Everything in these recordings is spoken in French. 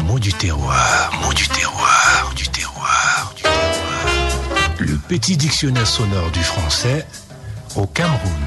Mots du terroir, mots du terroir, du terroir, du terroir. Le petit dictionnaire sonore du français au Cameroun.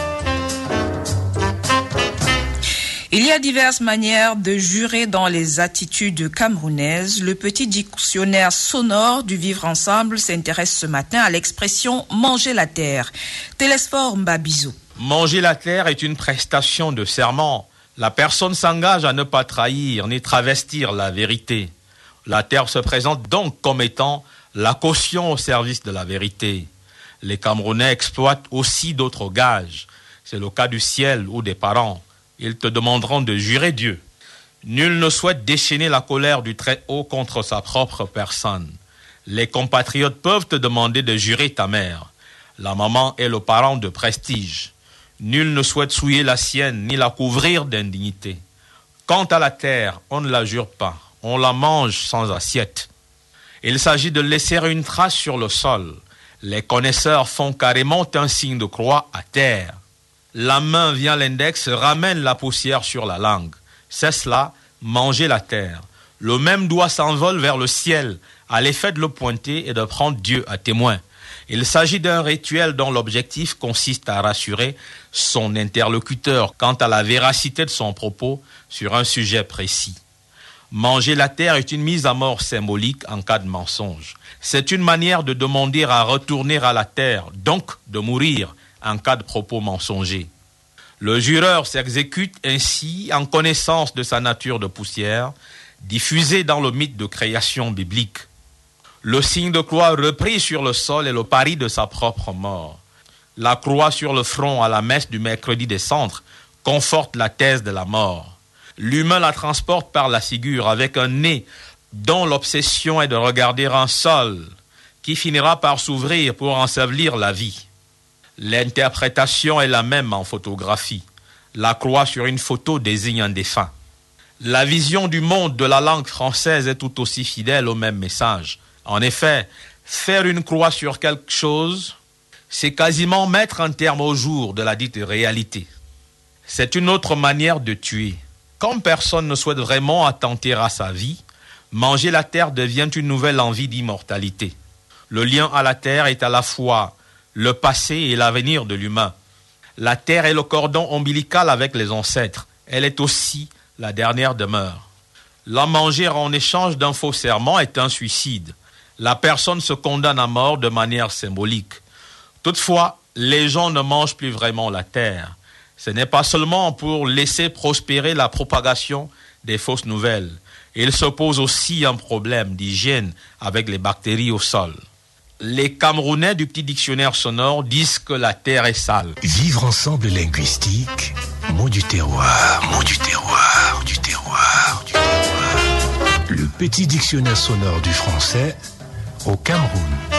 Il y a diverses manières de jurer dans les attitudes camerounaises. Le petit dictionnaire sonore du vivre ensemble s'intéresse ce matin à l'expression « manger la terre ». Télésphore Mbabizou. Manger la terre est une prestation de serment. La personne s'engage à ne pas trahir ni travestir la vérité. La terre se présente donc comme étant la caution au service de la vérité. Les Camerounais exploitent aussi d'autres gages. C'est le cas du ciel ou des parents. Ils te demanderont de jurer Dieu. Nul ne souhaite déchaîner la colère du Très-Haut contre sa propre personne. Les compatriotes peuvent te demander de jurer ta mère. La maman est le parent de prestige. Nul ne souhaite souiller la sienne ni la couvrir d'indignité. Quant à la terre, on ne la jure pas. On la mange sans assiette. Il s'agit de laisser une trace sur le sol. Les connaisseurs font carrément un signe de croix à terre. La main via l'index ramène la poussière sur la langue. C'est cela, manger la terre. Le même doigt s'envole vers le ciel à l'effet de le pointer et de prendre Dieu à témoin. Il s'agit d'un rituel dont l'objectif consiste à rassurer son interlocuteur quant à la véracité de son propos sur un sujet précis. Manger la terre est une mise à mort symbolique en cas de mensonge. C'est une manière de demander à retourner à la terre, donc de mourir en cas de propos mensongers. Le jureur s'exécute ainsi en connaissance de sa nature de poussière, diffusée dans le mythe de création biblique. Le signe de croix repris sur le sol est le pari de sa propre mort. La croix sur le front à la messe du mercredi des cendres conforte la thèse de la mort. L'humain la transporte par la figure avec un nez dont l'obsession est de regarder un sol qui finira par s'ouvrir pour ensevelir la vie. L'interprétation est la même en photographie. La croix sur une photo désigne un défunt. La vision du monde de la langue française est tout aussi fidèle au même message. En effet, faire une croix sur quelque chose, c'est quasiment mettre un terme au jour de la dite réalité. C'est une autre manière de tuer. Comme personne ne souhaite vraiment attenter à sa vie, manger la terre devient une nouvelle envie d'immortalité. Le lien à la terre est à la fois le passé et l'avenir de l'humain. La terre est le cordon ombilical avec les ancêtres. Elle est aussi la dernière demeure. La manger en échange d'un faux serment est un suicide. La personne se condamne à mort de manière symbolique. Toutefois, les gens ne mangent plus vraiment la terre. Ce n'est pas seulement pour laisser prospérer la propagation des fausses nouvelles. Il se pose aussi un problème d'hygiène avec les bactéries au sol. Les Camerounais du petit dictionnaire sonore disent que la terre est sale. Vivre ensemble linguistique, mots du terroir, mots du terroir, du terroir, du terroir. Le petit dictionnaire sonore du français au Cameroun.